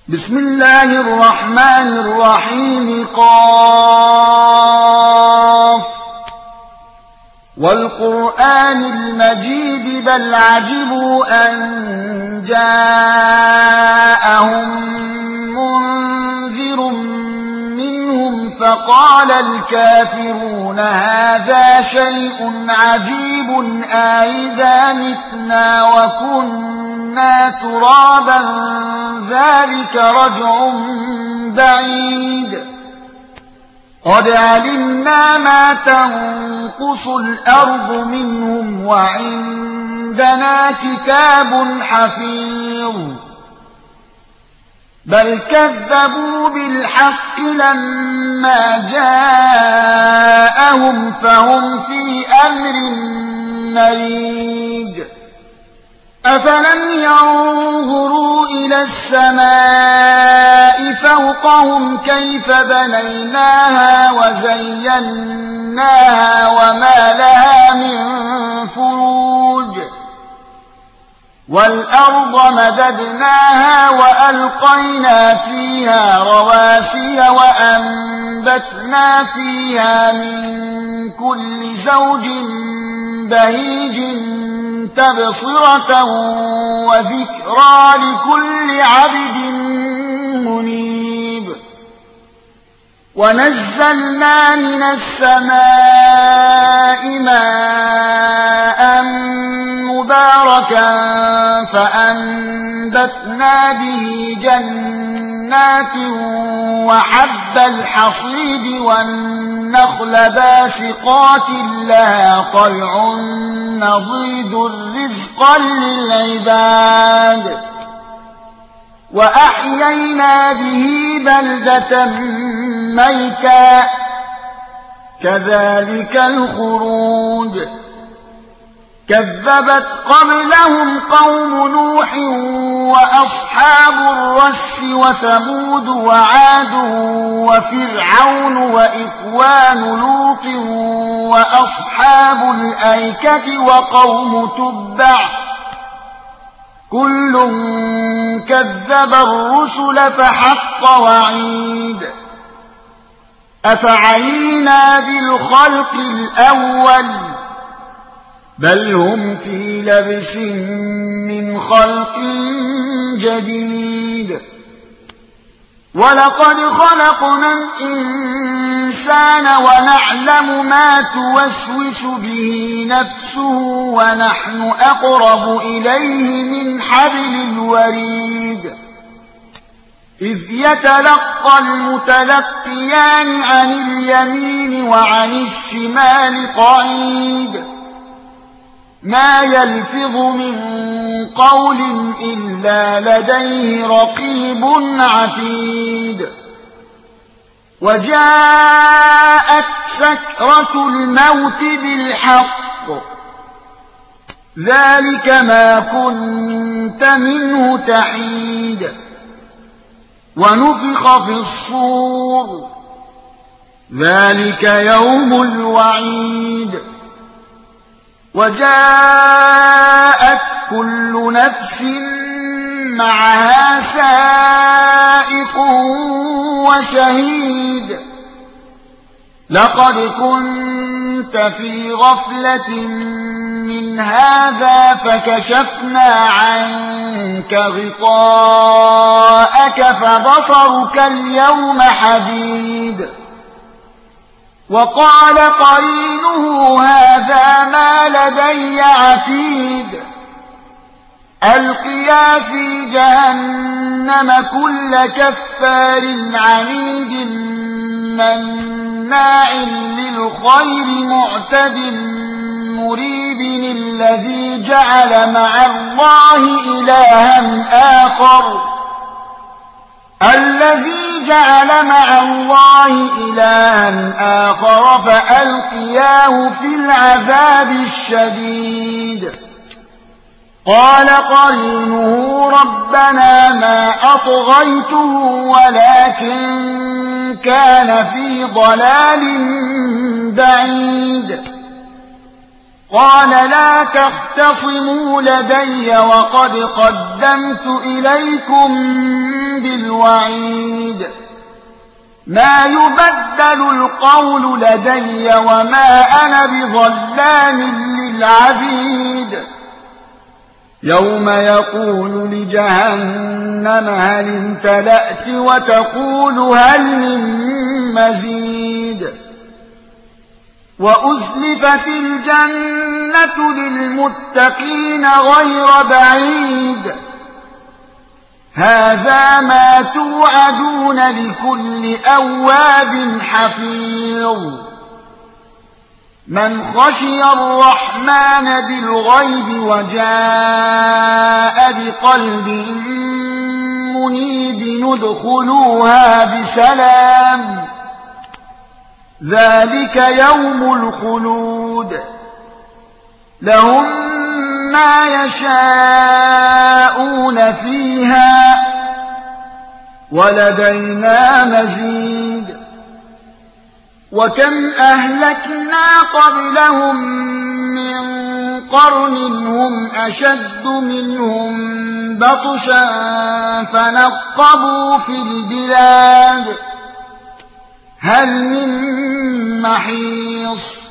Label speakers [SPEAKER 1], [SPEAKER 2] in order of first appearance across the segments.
[SPEAKER 1] بسم الله الرحمن الرحيم قاف والقرآن المجيد بل عجبوا أن جاءهم منذر منهم فقال الكافرون هذا شيء عجيب أإذا متنا وكنا ترابا ذلك رجع بعيد قد علمنا ما تنقص الأرض منهم وعندنا كتاب حفيظ بل كذبوا بالحق لما جاءهم فهم في أمر مريج أفلم ينظروا إلى السماء فوقهم كيف بنيناها وزيناها وما لها من فروج والأرض مددناها وألقينا فيها رواسي وأنبتنا فيها من كل زوج بهيج تبصرة وذكرى لكل عبد منيب ونزلنا من السماء ماء مباركا فأنبتنا به جنات وحب الحصيد والنخل باسقات لها طلع نضيد رزقا للعباد وأحيينا به بلدة ميتا كذلك الخروج كذبت قبلهم قوم نوح وأصحاب الرس وثمود وعاد وفرعون وإخوان لوط وأصحاب الأيكة وقوم تبع كل كذب الرسل فحق وعيد أفعينا بالخلق الأول بل هم في لبس من خلق جديد ولقد خلقنا الإنسان ونعلم ما توسوس به نفسه ونحن أقرب إليه من حبل الوريد إذ يتلقى المتلقيان عن اليمين وعن الشمال قعيد ما يلفظ من قول إلا لديه رقيب عتيد وجاءت سكرة الموت بالحق ذلك ما كنت منه تحيد ونفخ في الصور ذلك يوم الوعيد وجاءت كل نفس معها سائق وشهيد لقد كنت في غفلة من هذا فكشفنا عنك غطاءك فبصرك اليوم حديد وقال قرينه هذا ما لدي عتيد ألقيا في جهنم كل كفار عنيد مناع للخير معتد مريب الذي جعل مع الله إلها آخر فألقياه في العذاب الشديد قال قرينه ربنا ما أطغيته ولكن كان في ضلال بعيد قال لا تختصموا لدي وقد قدمت إليكم بالوعيد ما يبدل القول لدي وما أنا بظلام للعبيد يوم يقول لجهنم هل امتلأت وتقول هل من مزيد وأزلفت الجنة للمتقين غير بعيد هذا ما توعدون لكل أواب حفيظ من خشي الرحمن بالغيب وجاء بقلب منيب ندخلوها بسلام ذلك يوم الخلود لهم ما يشاءون فيها ولدينا مزيد وكم أهلكنا قبلهم من قرن هم أشد منهم بطشا فنقبوا في البلاد هل من محيص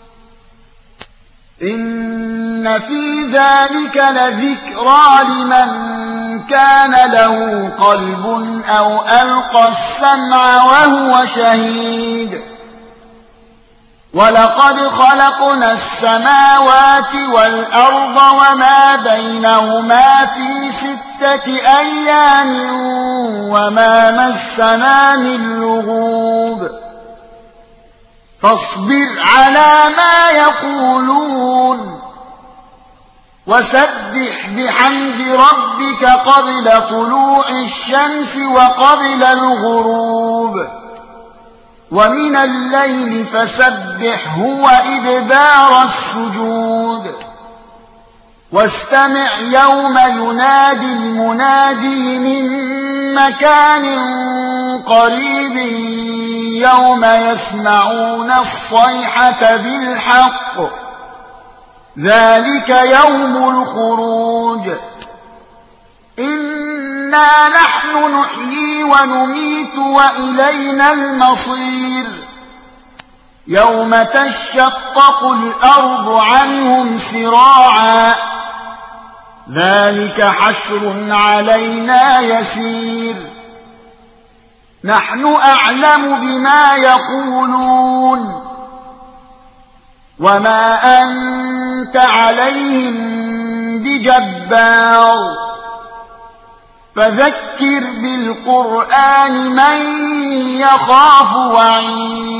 [SPEAKER 1] إن في ذلك لذكرى لمن كان له قلب أو ألقى السمع وهو شهيد ولقد خلقنا السماوات والأرض وما بينهما في 6 أيام وما مسنا من لغوب فاصبر على ما يقولون وسبح بحمد ربك قبل طلوع الشمس وقبل الغروب ومن الليل فسبحه وإدبار السجود واستمع يوم ينادي المنادي من مكان قريب يوم يسمعون الصيحة بالحق ذلك يوم الخروج إنا نحن نحيي ونميت وإلينا المصير يوم تشقق الأرض عنهم سراعا ذلك حشر علينا يسير نحن أعلم بما يقولون وما أنت عليهم بجبار فذكر بالقرآن من يخاف وعيد